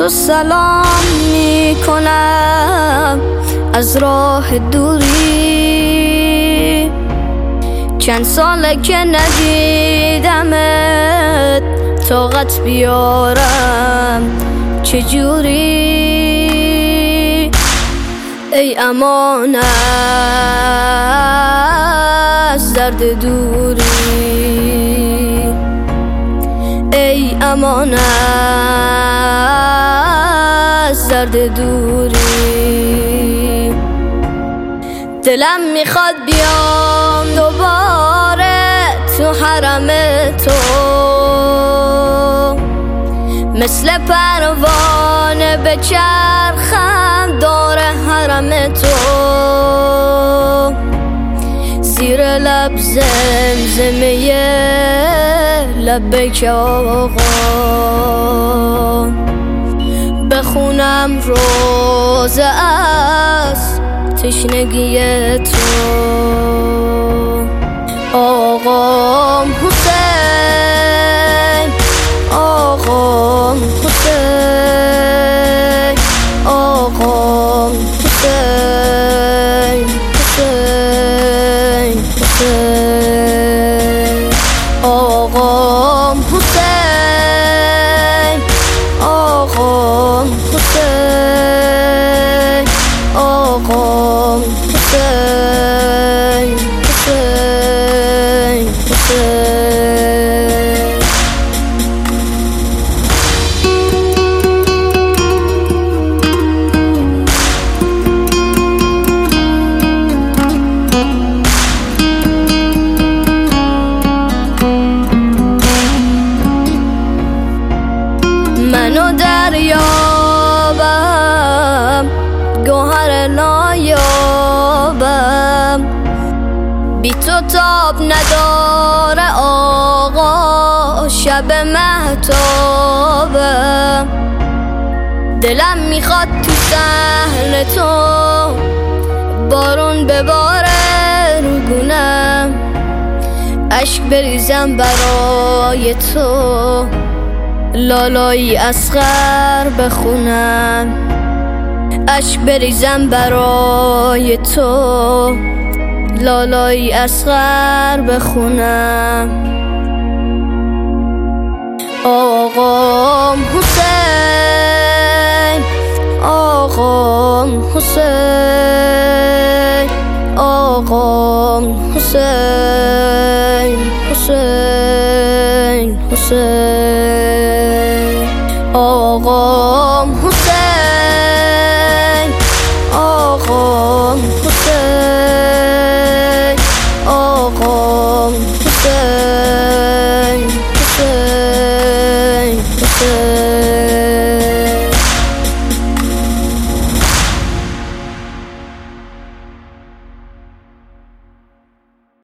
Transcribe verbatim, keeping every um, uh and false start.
تو سلام می کنم از راه دوری، چند ساله که ندیدمت، طاقت بیارم چجوری؟ ای امان از درد دوری، ای امان از درد دوری. دلم میخواد بیام دوباره تو حرم تو، مثل پروانه بچرخم دور حرم تو، زیر لب زمزمه لبیک آقا، بخونم روزه از تشنگی تو. آقام حسین، آقام حسین، آقام حسین، حسین حسین، آقام حسین، آقام حسین، آقام حسین، حسین حسین. منو دریابم گوهر نایابم، بی تو تاب نداره آقا شب مهتابم. دلم میخواد تو صحن تو بارون بباره رو گونم، اشک بریزم برای تو، لالایی اصغر بخونم، اشک بریزم برای تو، لالایی اصغر بخونم. آقام حسین، آقام حسین، آقام حسین، حسین حسین، آقام حسین.